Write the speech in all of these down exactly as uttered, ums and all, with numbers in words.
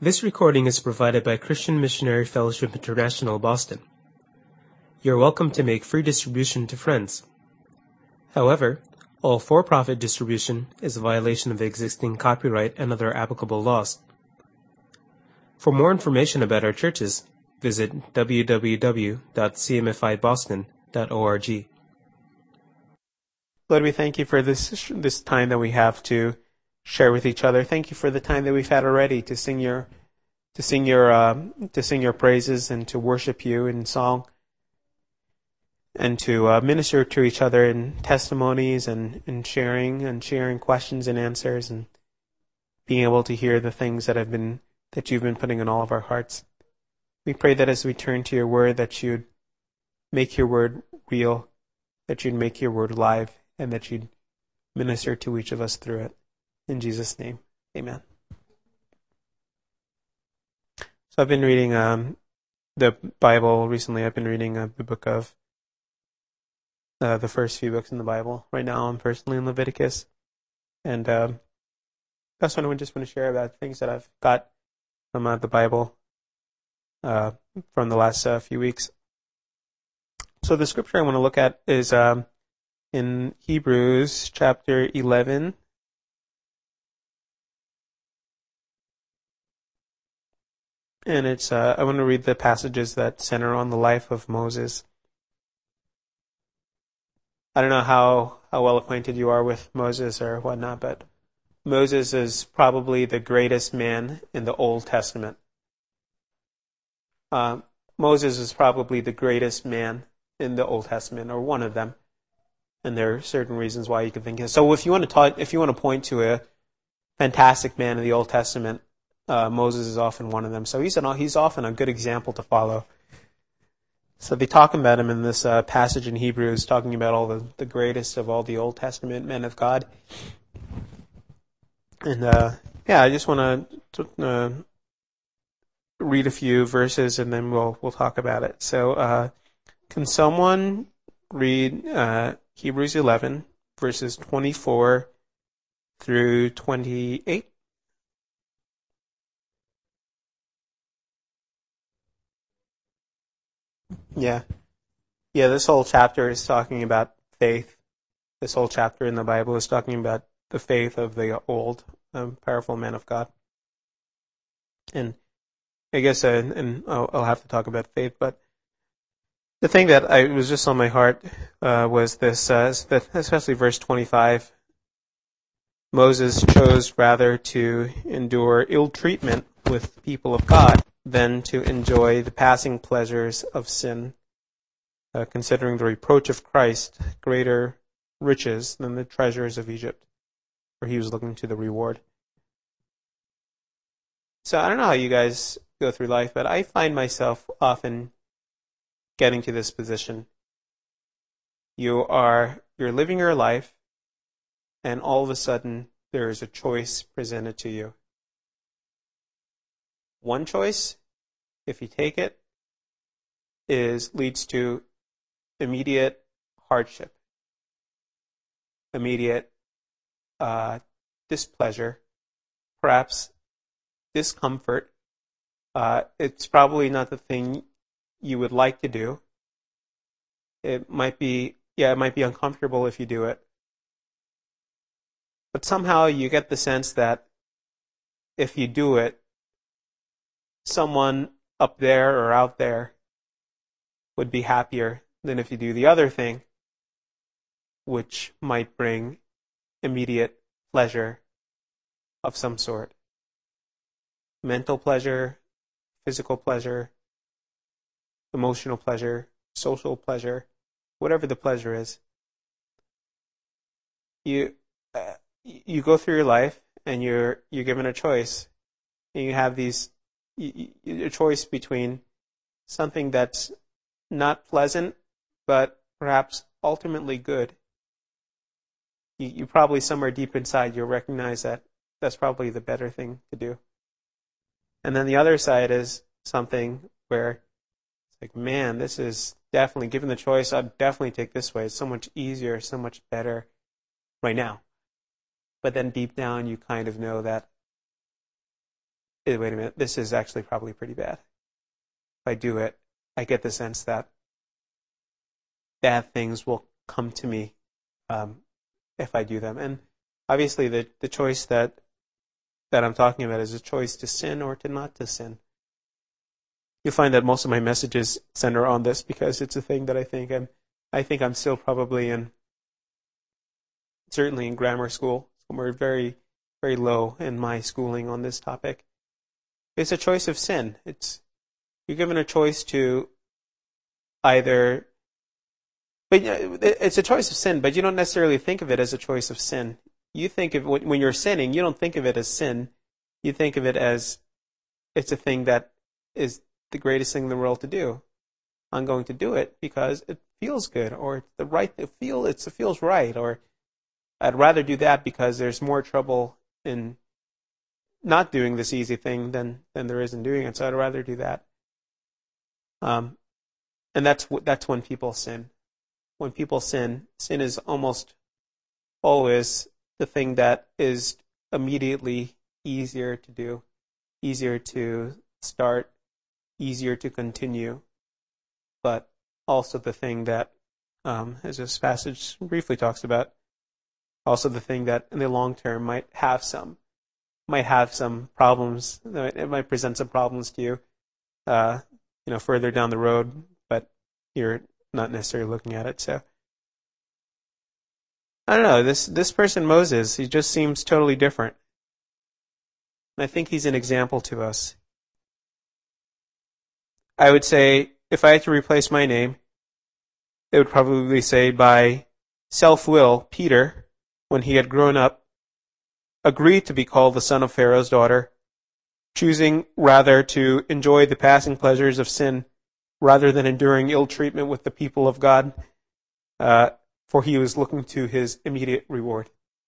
This recording is provided by Christian Missionary Fellowship International, Boston. You're welcome to make free distribution to friends. However, all for-profit distribution is a violation of the existing copyright and other applicable laws. For more information about our churches, visit w w w dot c m f i boston dot org. Lord, we thank you for this this time that we have to share with each other. Thank you for the time that we've had already to sing your to sing your uh, to sing your praises and to worship you in song, and to uh, minister to each other in testimonies and, and sharing and sharing questions and answers, and being able to hear the things that have been that you've been putting in all of our hearts. We pray that as we turn to your word, that you'd make your word real, that you'd make your word alive, and that you'd minister to each of us through it. In Jesus' name, amen. So I've been reading um, the Bible recently. I've been reading uh, the book of, uh, the first few books in the Bible. Right now I'm personally in Leviticus. And um, that's what I just want to share about things that I've got from uh, the Bible uh, from the last uh, few weeks. So the scripture I want to look at is um, in Hebrews chapter eleven. And it's uh, I want to read the passages that center on the life of Moses. I don't know how, how well acquainted you are with Moses or whatnot, but Moses is probably the greatest man in the Old Testament. Uh, Moses is probably the greatest man in the Old Testament, or one of them. And there are certain reasons why you could think of. So if you want to talk, if you want to point to a fantastic man in the Old Testament, uh, Moses is often one of them. So he's an, he's often a good example to follow. So they talk about him in this uh, passage in Hebrews, talking about all the, the greatest of all the Old Testament men of God. And uh, yeah, I just want to uh, read a few verses, and then we'll we'll talk about it. So, uh, can someone read uh, Hebrews eleven, verses twenty-four through twenty-eight? Yeah. Yeah, this whole chapter is talking about faith. This whole chapter in the Bible is talking about the faith of the old, um, powerful men of God. And I guess, uh, and I'll, I'll have to talk about faith, but the thing that I was just on my heart uh, was this, uh, that especially verse twenty-five. Moses chose rather to endure ill treatment with the people of God than to enjoy the passing pleasures of sin, uh, considering the reproach of Christ greater riches than the treasures of Egypt, for he was looking to the reward. So I don't know how you guys go through life, but I find myself often getting to this position. You are, you're living your life, and all of a sudden there is a choice presented to you. One choice, if you take it, is leads to immediate hardship, immediate uh, displeasure, perhaps discomfort. Uh, it's probably not the thing you would like to do. It might be, yeah, it might be uncomfortable if you do it. But somehow you get the sense that if you do it, someone up there or out there would be happier than if you do the other thing, which might bring immediate pleasure of some sort. Mental pleasure, physical pleasure, emotional pleasure, social pleasure, whatever the pleasure is. You uh, you go through your life and you're you're given a choice, and you have these you, you, a choice between something that's not pleasant, but perhaps ultimately good. You, you probably somewhere deep inside you'll recognize that that's probably the better thing to do. And then the other side is something where it's like, man, this is definitely, given the choice, I'd definitely take this way. It's so much easier, so much better right now. But then deep down you kind of know that eh, wait a minute, this is actually probably pretty bad. If I do it, I get the sense that bad things will come to me um, if I do them. And obviously the, the choice that that I'm talking about is a choice to sin or to not to sin. You'll find that most of my messages center on this because it's a thing that I think I'm I think I'm still probably in, certainly in grammar school, somewhere very, very low in my schooling on this topic. It's a choice of sin. It's you're given a choice to either, but it's a choice of sin, but you don't necessarily think of it as a choice of sin. You think of when you're sinning, you don't think of it as sin. You think of it as it's a thing that is the greatest thing in the world to do. I'm going to do it because it feels good, or it's the right it feel it's, it feels right, or I'd rather do that because there's more trouble in not doing this easy thing than than there is in doing it. So I'd rather do that. Um, and that's that's when people sin. When people sin, sin is almost always the thing that is immediately easier to do, easier to start, easier to continue, but also the thing that, um, as this passage briefly talks about, also the thing that in the long term might have some, might have some problems. It might present some problems to you, uh, you know, further down the road, but you're not necessarily looking at it. So I don't know. This this person Moses, he just seems totally different. And I think he's an example to us. I would say, if I had to replace my name, it would probably say by self-will, Peter, when he had grown up, agreed to be called the son of Pharaoh's daughter, choosing rather to enjoy the passing pleasures of sin rather than enduring ill treatment with the people of God, uh, for he was looking to his immediate reward.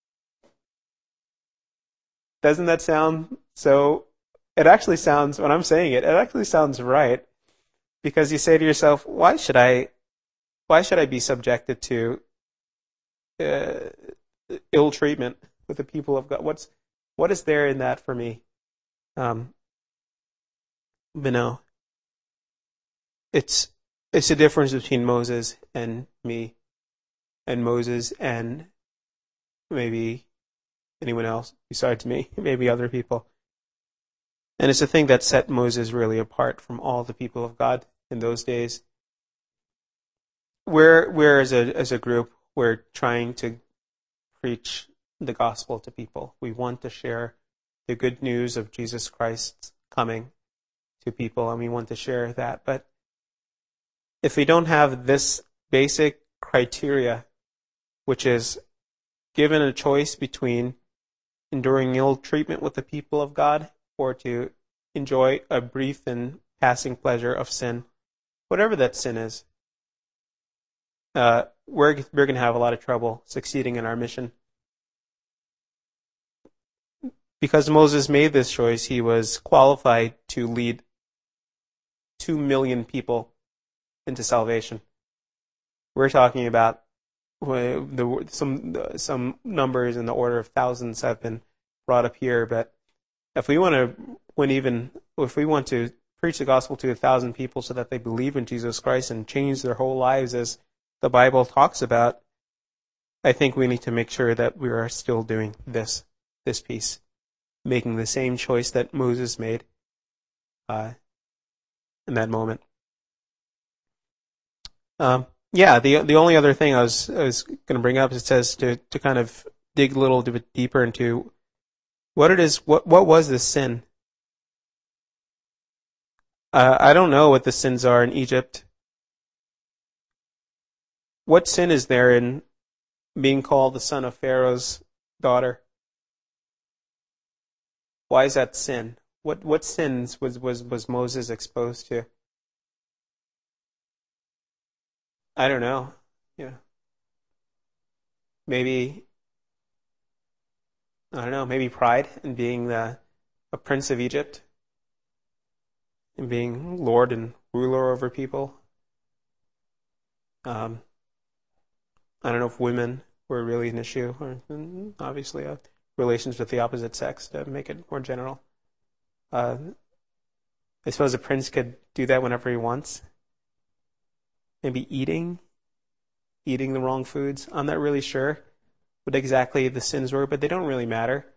Doesn't that sound so? It actually sounds, when I'm saying it, it actually sounds right. Because you say to yourself, why should I, why should I be subjected to uh, ill treatment with the people of God? What's, what is there in that for me? Um, but no, it's it's a difference between Moses and me, and Moses and maybe anyone else besides me, maybe other people. And it's a thing that set Moses really apart from all the people of God in those days. We're, we're as a as a group, we're trying to preach the gospel to people. We want to share the good news of Jesus Christ coming to people, and we want to share that. But if we don't have this basic criteria, which is given a choice between enduring ill treatment with the people of God or to enjoy a brief and passing pleasure of sin, whatever that sin is, uh, we're we're going to have a lot of trouble succeeding in our mission. Because Moses made this choice, he was qualified to lead two million people into salvation. We're talking about the some some numbers in the order of thousands have been brought up here, but if we want to, when even if we want to preach the gospel to a thousand people so that they believe in Jesus Christ and change their whole lives as the Bible talks about, I think we need to make sure that we are still doing this this piece, making the same choice that Moses made uh, in that moment. Um, yeah, the the only other thing I was I was going to bring up is it says to to kind of dig a little bit deeper into what it is. What what was this sin? Uh, I don't know what the sins are in Egypt. What sin is there in being called the son of Pharaoh's daughter? Why is that sin? What what sins was, was, was Moses exposed to? I don't know. Yeah. Maybe, I don't know, maybe pride in being the a prince of Egypt and being lord and ruler over people. Um, I don't know if women were really an issue, or obviously uh, relations with the opposite sex to make it more general. Uh, I suppose a prince could do that whenever he wants. Maybe eating, eating the wrong foods. I'm not really sure what exactly the sins were, but they don't really matter.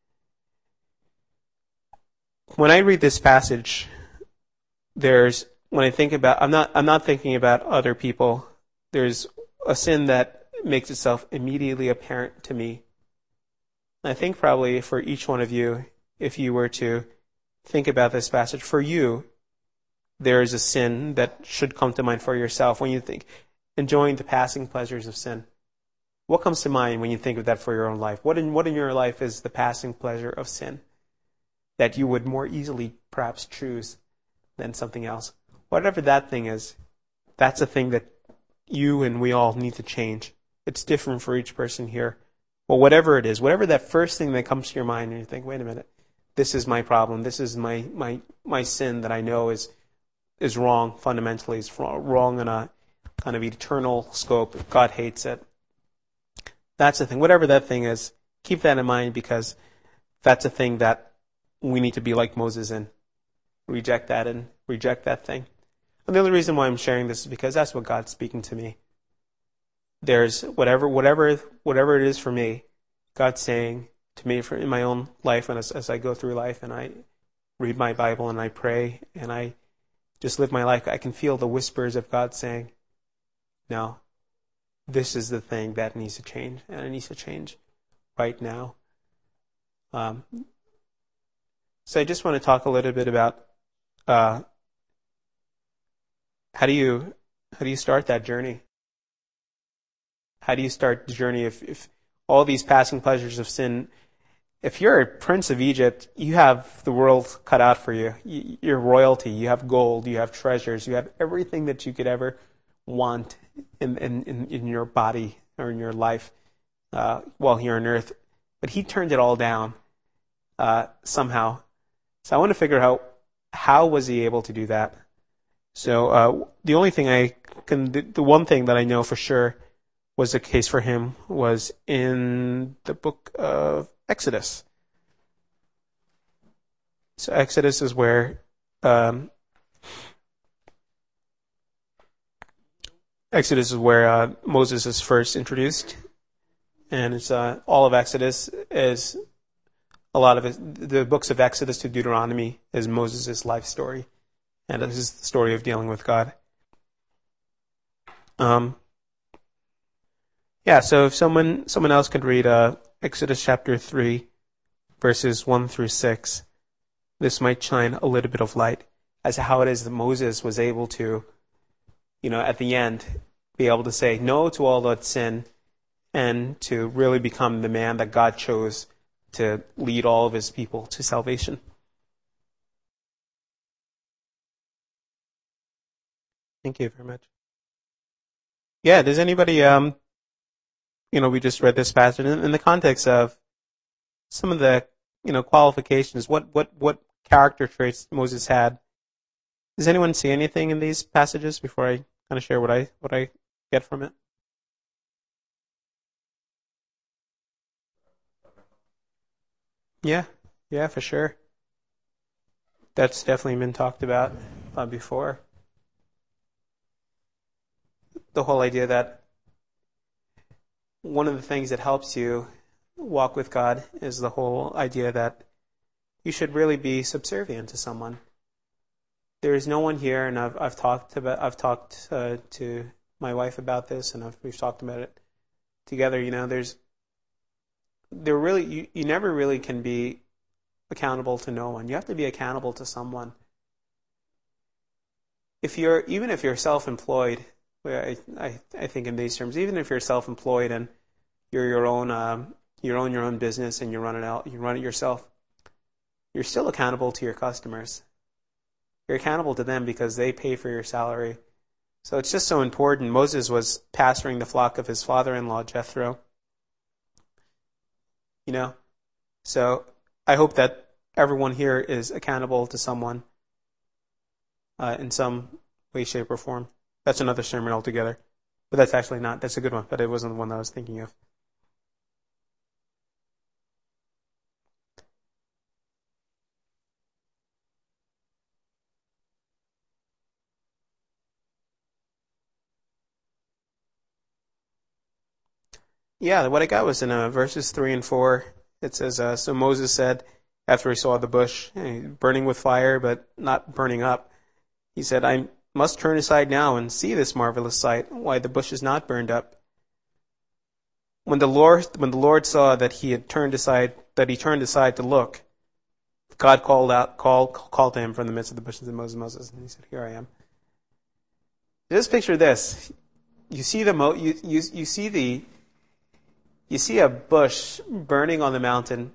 When I read this passage, there's when I think about I'm not I'm not thinking about other people. There's a sin that makes itself immediately apparent to me. I think probably for each one of you, if you were to think about this passage, for you, there is a sin that should come to mind for yourself when you think enjoying the passing pleasures of sin. What comes to mind when you think of that for your own life? What in what in your life is the passing pleasure of sin that you would more easily perhaps choose than something else? Whatever that thing is, that's a thing that you and we all need to change. It's different for each person here. Well, whatever it is, whatever that first thing that comes to your mind and you think, wait a minute, this is my problem, this is my my, my sin that I know is is wrong fundamentally, is wrong in a kind of eternal scope. God hates it. That's the thing. Whatever that thing is, keep that in mind, because that's a thing that we need to be like Moses in. Reject that and reject that thing. And the only reason why I'm sharing this is because that's what God's speaking to me. There's whatever, whatever, whatever it is for me, God's saying to me for in my own life, and as, as I go through life and I read my Bible and I pray and I just live my life, I can feel the whispers of God saying, no, this is the thing that needs to change, and it needs to change right now. Um, so I just want to talk a little bit about uh, how do you how do you start that journey? How do you start the journey if, if all these passing pleasures of sin? If you're a prince of Egypt, you have the world cut out for you. You're royalty. You have gold. You have treasures. You have everything that you could ever want in in, in your body or in your life uh, while here on earth. But he turned it all down uh, somehow. So I want to figure out how was he able to do that. So uh, the only thing I can, the, the one thing that I know for sure was the case for him was in the book of Exodus. So Exodus is where um, Exodus is where uh, Moses is first introduced, and it's uh, all of Exodus is a lot of it. The books of Exodus to Deuteronomy is Moses' life story, and this is the story of dealing with God. Um. Yeah, so if someone someone else could read uh, Exodus chapter three, verses one through six, this might shine a little bit of light as to how it is that Moses was able to, you know, at the end, be able to say no to all that sin and to really become the man that God chose to lead all of his people to salvation. Thank you very much. Yeah, does anybody... um. You know, we just read this passage in, in the context of some of the, you know, qualifications. What, what, what character traits Moses had. Does anyone see anything in these passages before I kind of share what I, what I get from it? Yeah, yeah, for sure. That's definitely been talked about uh, before. The whole idea that one of the things that helps you walk with God is the whole idea that you should really be subservient to someone. There is no one here, and I've I've talked about I've talked uh, to my wife about this, and I've, we've talked about it together. You know, there's there really you, you never really can be accountable to no one. You have to be accountable to someone. If you're even if you're self-employed. I, I, I think in these terms, even if you're self-employed and you're your own, um, you own your own business and you run it out, you run it yourself, you're still accountable to your customers. You're accountable to them because they pay for your salary. So it's just so important. Moses was pasturing the flock of his father-in-law, Jethro. You know, so I hope that everyone here is accountable to someone uh, in some way, shape, or form. That's another sermon altogether. But that's actually not. That's a good one, but it wasn't the one that I was thinking of. yeah, what I got was in uh, verses three and four. It says, uh, so Moses said, after he saw the bush eh, burning with fire, but not burning up, he said, I must turn aside now and see this marvelous sight, why the bush is not burned up. When the Lord, when the Lord saw that he had turned aside, that he turned aside to look, God called out, called, called to him from the midst of the bushes, and Moses, Moses, and he said, here I am. Just picture this. You see the, mo- you, you, you see the, you see a bush burning on the mountain.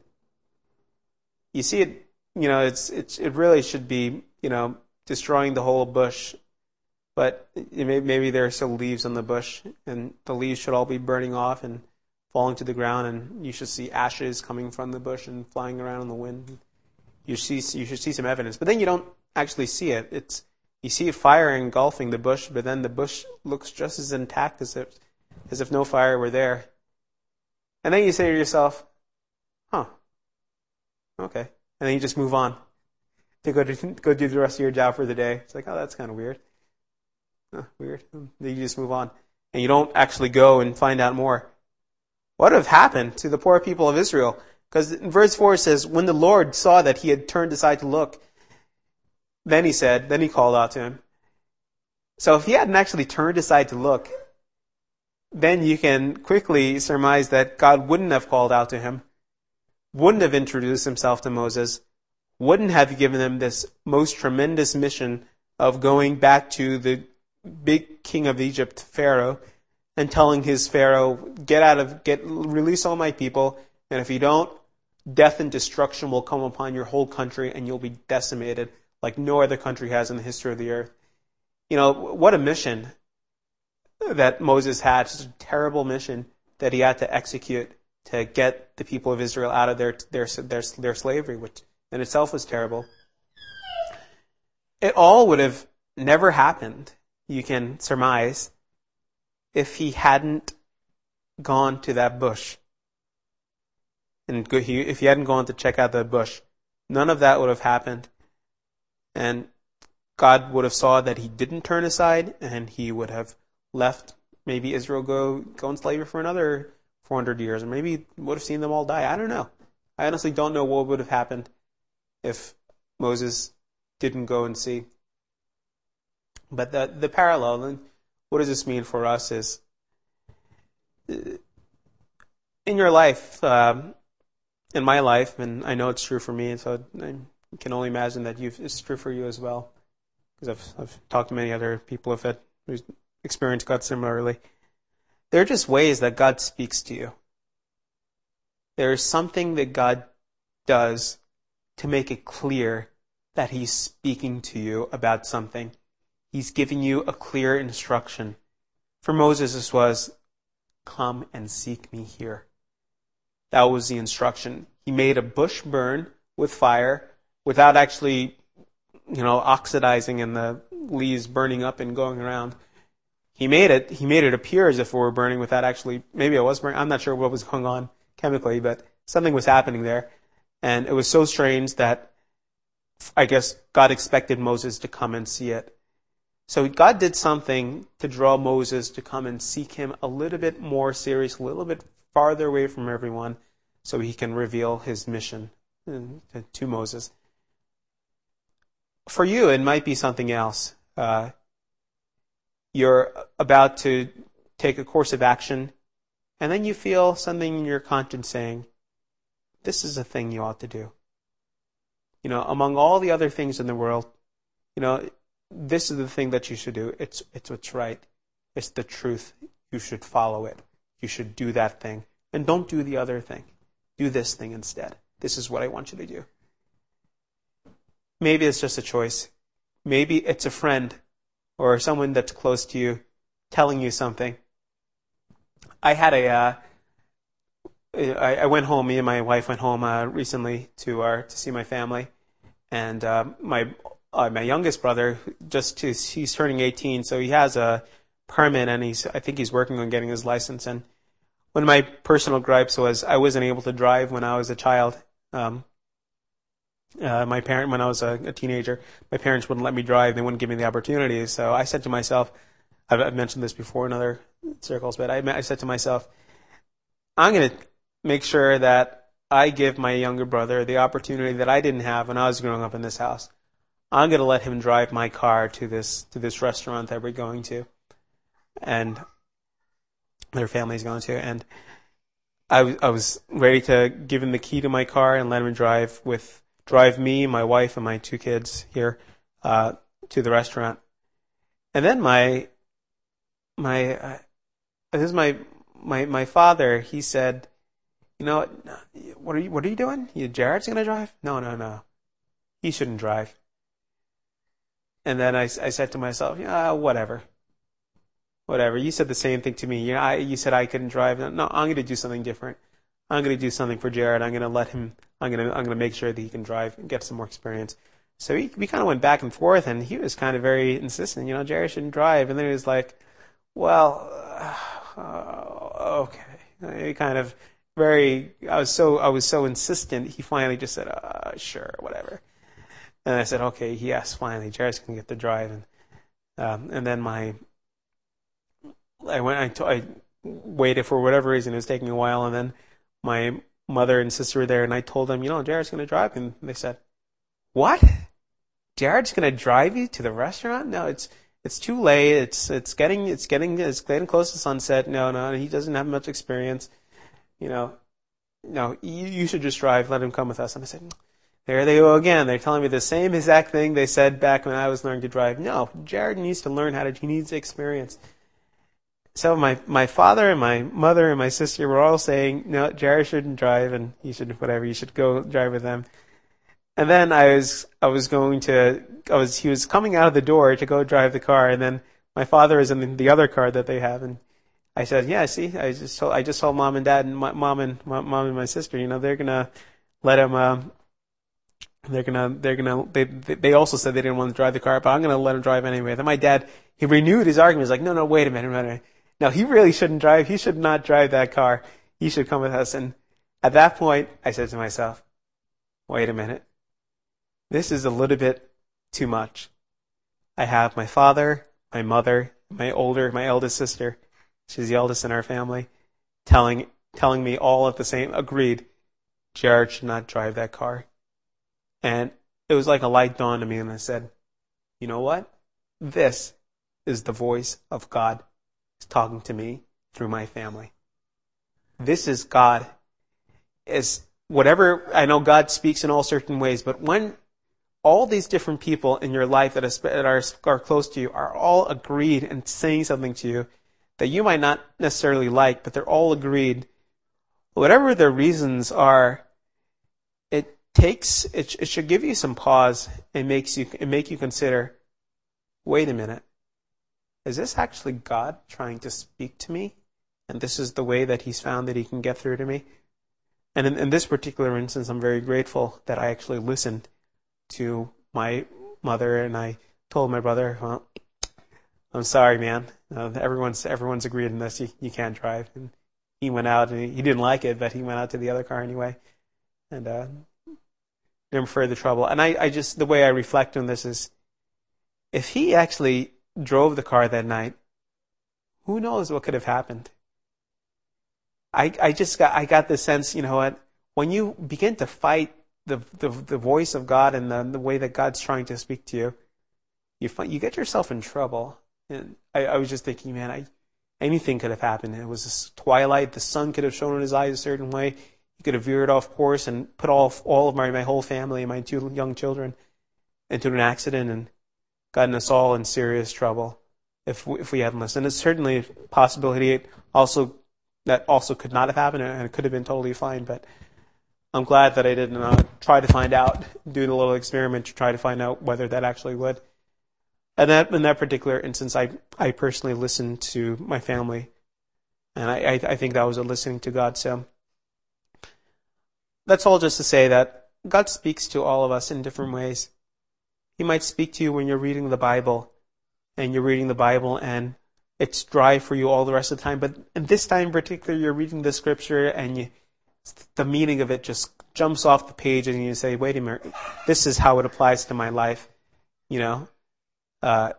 You see it, you know, it's, it's, it really should be, you know, destroying the whole bush. But it may, maybe there are still leaves on the bush, and the leaves should all be burning off and falling to the ground, and you should see ashes coming from the bush and flying around in the wind. You see, you should see some evidence. But then you don't actually see it. It's, you see fire engulfing the bush, but then the bush looks just as intact as if, as if no fire were there. And then you say to yourself, huh, okay. And then you just move on to go to go do the rest of your job for the day. It's like, oh, that's kind of weird. Oh, weird. Then you just move on. And you don't actually go and find out more. What would have happened to the poor people of Israel? Because in verse four it says, when the Lord saw that he had turned aside to look, then he said, then he called out to him. So if he hadn't actually turned aside to look, then you can quickly surmise that God wouldn't have called out to him, wouldn't have introduced himself to Moses, wouldn't have given him this most tremendous mission of going back to the big king of Egypt, Pharaoh, and telling his Pharaoh, get out of, get, release all my people, and if you don't, death and destruction will come upon your whole country and you'll be decimated like no other country has in the history of the earth. You know, what a mission that Moses had, such a terrible mission that he had to execute to get the people of Israel out of their their their, their slavery, which in itself was terrible. It all would have never happened, you can surmise, if he hadn't gone to that bush. And if he hadn't gone to check out the bush, none of that would have happened. And God would have saw that he didn't turn aside, and he would have left maybe Israel go, go in slavery for another four hundred years, or maybe would have seen them all die. I don't know. I honestly don't know what would have happened if Moses didn't go and see. But the, the parallel, and what does this mean for us is, in your life, um, in my life, and I know it's true for me, so I can only imagine that you've, it's true for you as well, because I've, I've talked to many other people who've had, who've experienced God similarly. There are just ways that God speaks to you. There is something that God does to make it clear that he's speaking to you about something. He's giving you a clear instruction. For Moses, this was, come and seek me here. That was the instruction. He made a bush burn with fire without actually, you know, oxidizing and the leaves burning up and going around. He made it, he made it appear as if it were burning without actually, maybe it was burning. I'm not sure what was going on chemically, but something was happening there. And it was so strange that I guess God expected Moses to come and see it. So God did something to draw Moses to come and seek him a little bit more serious, a little bit farther away from everyone, so he can reveal his mission to Moses. For you, it might be something else. Uh, you're about to take a course of action, and then you feel something in your conscience saying, this is a thing you ought to do. You know, among all the other things in the world, you know, this is the thing that you should do. It's it's what's right. It's the truth. You should follow it. You should do that thing. And don't do the other thing. Do this thing instead. This is what I want you to do. Maybe it's just a choice. Maybe it's a friend or someone that's close to you telling you something. I had a, uh, I, I went home, me and my wife went home uh, recently to our, to see my family. And uh, my uh, my youngest brother, just to, he's turning eighteen, so he has a permit, and he's I think he's working on getting his license. And one of my personal gripes was I wasn't able to drive when I was a child. Um, uh, my parent, when I was a, a teenager, my parents wouldn't let me drive. They wouldn't give me the opportunity. So I said to myself, I've, I've mentioned this before in other circles, but I, I said to myself, I'm going to make sure that I give my younger brother the opportunity that I didn't have when I was growing up in this house. I'm going to let him drive my car to this to this restaurant that we're going to, and their family's going to. And I was I was ready to give him the key to my car and let him drive with drive me, my wife, and my two kids here uh, to the restaurant. And then my my uh, this is my my my father. He said, "You know what are you what are you doing? You, Jared's going to drive? No, no, no. He shouldn't drive." And then I, I said to myself, "Yeah, whatever, whatever. You said the same thing to me. You know, I, you said I couldn't drive. No, I'm going to do something different. I'm going to do something for Jared. I'm going to let him. I'm going to I'm going to make sure that he can drive and get some more experience." So we we kind of went back and forth, and he was kind of very insistent. You know, Jared shouldn't drive, and then he was like, "Well, uh, okay." He kind of very. I was so I was so insistent. He finally just said, uh, "Sure, whatever." And I said, "Okay, yes, finally, Jared's going to get to drive." And um, and then my, I went, I, t- I waited for whatever reason. It was taking a while, and then my mother and sister were there, and I told them, you know, Jared's going to drive, and they said, "What? Jared's going to drive you to the restaurant? No, it's it's too late. It's it's getting it's getting it's getting close to sunset. No, no, he doesn't have much experience. You know, no, you, you should just drive. Let him come with us." And I said, there they go again. They're telling me the same exact thing they said back when I was learning to drive. No, Jared needs to learn how to, he needs experience. So my, my father and my mother and my sister were all saying, no, Jared shouldn't drive and he should, whatever, you should go drive with them. And then I was, I was going to, I was, he was coming out of the door to go drive the car, and then my father is in the other car that they have, and I said, yeah, see, I just told, I just told mom and dad and my, mom and, my, mom and my sister, you know, they're gonna let him, um, They're gonna, they're gonna, they, they also said they didn't want to drive the car, but I'm gonna let him drive anyway. Then my dad, he renewed his argument. He's like, no, no, wait a minute, wait a minute. No, he really shouldn't drive. He should not drive that car. He should come with us. And at that point, I said to myself, wait a minute. This is a little bit too much. I have my father, my mother, my older, my eldest sister, she's the eldest in our family, telling, telling me all at the same, agreed, Jared should not drive that car. And it was like a light dawned on me, and I said, you know what? This is the voice of God talking to me through my family. This is God. Is whatever, I know God speaks in all certain ways, but when all these different people in your life that are, are close to you are all agreed and saying something to you that you might not necessarily like, but they're all agreed, whatever their reasons are, it takes it, it should give you some pause and makes you and make you consider, wait a minute, is this actually God trying to speak to me, and this is the way that he's found that he can get through to me? And in, in this particular instance, I'm very grateful that I actually listened to my mother, and I told my brother, well, I'm sorry, man, uh, everyone's everyone's agreed in this, you, you can't drive. And he went out, and he, he didn't like it, but he went out to the other car anyway, and uh never further trouble. And I, I just, the way I reflect on this is, if he actually drove the car that night, who knows what could have happened? I, I just got, I got the sense, you know what, when you begin to fight the, the, the voice of God and the, the way that God's trying to speak to you, you find, you get yourself in trouble. And I, I was just thinking, man, I, anything could have happened. It was this twilight, the sun could have shone in his eyes a certain way. He could have veered off course and put all, all of my, my whole family and my two young children into an accident and gotten us all in serious trouble if we, if we hadn't listened. It's certainly a possibility it also that also could not have happened, and it could have been totally fine. But I'm glad that I didn't uh, try to find out, do a little experiment to try to find out whether that actually would. And that in that particular instance, I I personally listened to my family, and I I, I think that was a listening to God. So. That's all just to say that God speaks to all of us in different ways. He might speak to you when you're reading the Bible, and you're reading the Bible and it's dry for you all the rest of the time. But in this time in particular, you're reading the scripture and you, the meaning of it just jumps off the page, and you say, wait a minute, this is how it applies to my life. You know, uh,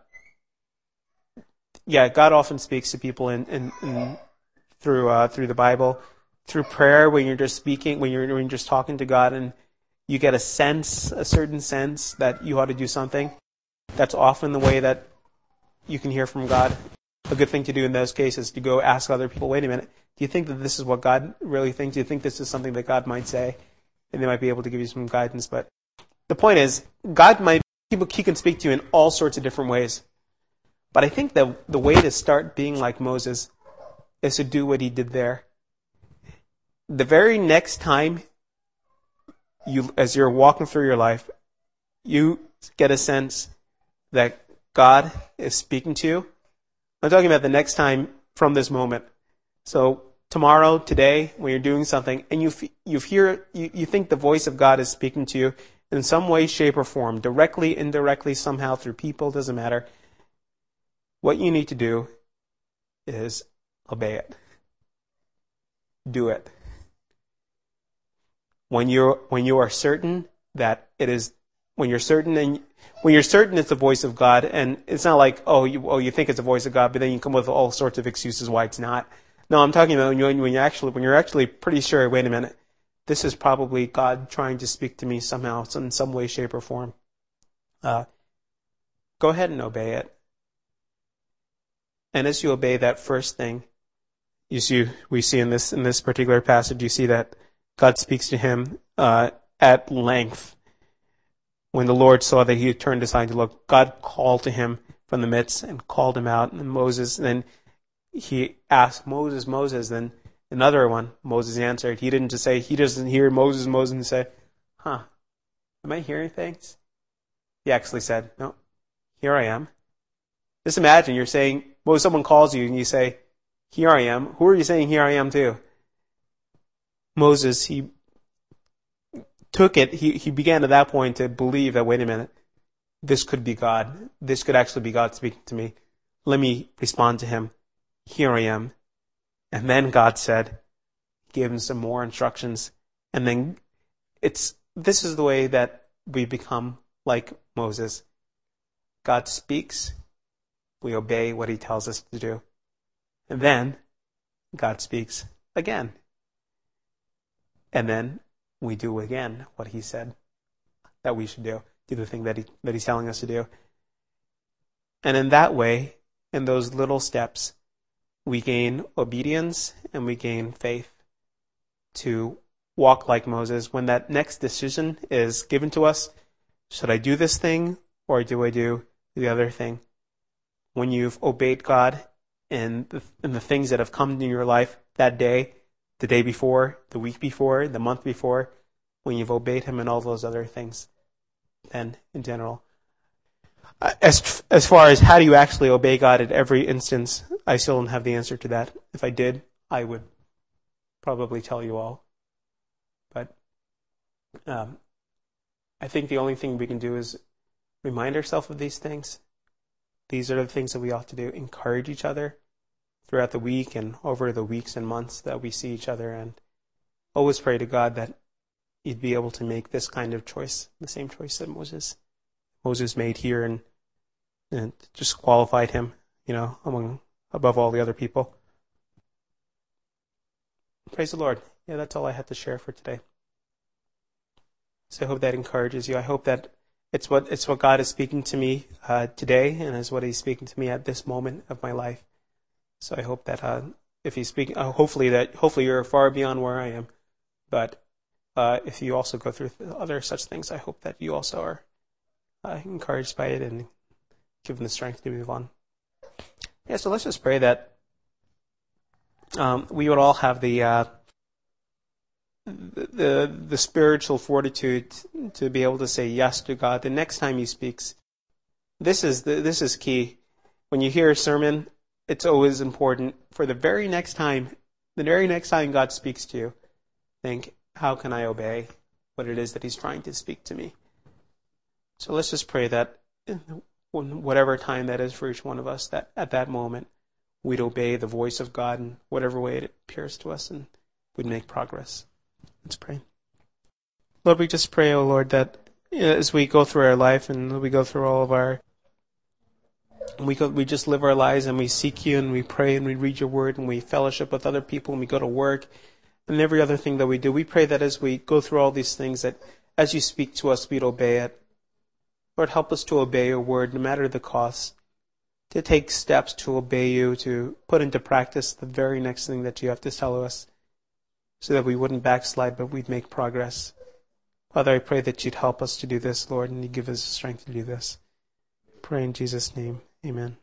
yeah, God often speaks to people in, in, in through uh, through the Bible. through prayer, when you're just speaking, when you're, when you're just talking to God and you get a sense, a certain sense that you ought to do something, that's often the way that you can hear from God. A good thing to do in those cases is to go ask other people, wait a minute, do you think that this is what God really thinks? Do you think this is something that God might say? And they might be able to give you some guidance. But the point is, God might, he can speak to you in all sorts of different ways. But I think that the way to start being like Moses is to do what he did there. The very next time, you, as you're walking through your life, you get a sense that God is speaking to you. I'm talking about the next time from this moment. So tomorrow, today, when you're doing something, and you you hear, you, you think the voice of God is speaking to you in some way, shape, or form, directly, indirectly, somehow, through people, doesn't matter. What you need to do is obey it. Do it. When you're when you are certain that it is, when you're certain and when you're certain it's the voice of God, and it's not like oh you oh you think it's the voice of God, but then you come with all sorts of excuses why it's not. No, I'm talking about when you when you actually when you're actually pretty sure. Wait a minute, this is probably God trying to speak to me somehow, in some way, shape, or form. Uh, go ahead and obey it. And as you obey that first thing, you see we see in this in this particular passage, you see that God speaks to him uh, at length. When the Lord saw that he had turned aside to look, God called to him from the midst and called him out. And Moses, and then he asked Moses, Moses. Then another one, Moses answered. He didn't just say, he doesn't hear Moses, Moses, and say, huh, am I hearing things? He actually said, no, here I am. Just imagine you're saying, well, someone calls you and you say, here I am. Who are you saying here I am to? Moses, he took it, he, he began at that point to believe that, wait a minute, this could be God. This could actually be God speaking to me. Let me respond to him. Here I am. And then God said, gave him some more instructions. And then it's, this is the way that we become like Moses. God speaks. We obey what he tells us to do. And then God speaks again. And then we do again what he said that we should do. Do the thing that he that he's telling us to do. And in that way, in those little steps, we gain obedience and we gain faith to walk like Moses. When that next decision is given to us, should I do this thing or do I do the other thing? When you've obeyed God in the, in the things that have come into your life that day, the day before, the week before, the month before, when you've obeyed him in all those other things, then in general. As as far as how do you actually obey God at every instance, I still don't have the answer to that. If I did, I would probably tell you all. But um, I think the only thing we can do is remind ourselves of these things. These are the things that we ought to do. Encourage each other throughout the week and over the weeks and months that we see each other, and always pray to God that you'd be able to make this kind of choice, the same choice that Moses Moses made here, and and just qualified him, you know, among above all the other people. Praise the Lord. Yeah, that's all I had to share for today. So I hope that encourages you. I hope that it's what it's what God is speaking to me uh, today, and is what he's speaking to me at this moment of my life. So I hope that uh, if he's speaking, uh, hopefully that hopefully you're far beyond where I am. But uh, if you also go through other such things, I hope that you also are uh, encouraged by it and given the strength to move on. Yeah. So let's just pray that um, we would all have the, uh, the the the spiritual fortitude to be able to say yes to God the next time he speaks. This is the, this is key. When you hear a sermon, it's always important for the very next time, the very next time God speaks to you, think, how can I obey what it is that he's trying to speak to me? So let's just pray that whatever time that is for each one of us, that at that moment we'd obey the voice of God in whatever way it appears to us, and we'd make progress. Let's pray. Lord, we just pray, oh Lord, that as we go through our life and we go through all of our We go, we just live our lives and we seek you and we pray and we read your word and we fellowship with other people and we go to work and every other thing that we do. We pray that as we go through all these things, that as you speak to us, we'd obey it. Lord, help us to obey your word, no matter the cost, to take steps to obey you, to put into practice the very next thing that you have to tell us, so that we wouldn't backslide, but we'd make progress. Father, I pray that you'd help us to do this, Lord, and you give us the strength to do this. Pray in Jesus' name. Amen.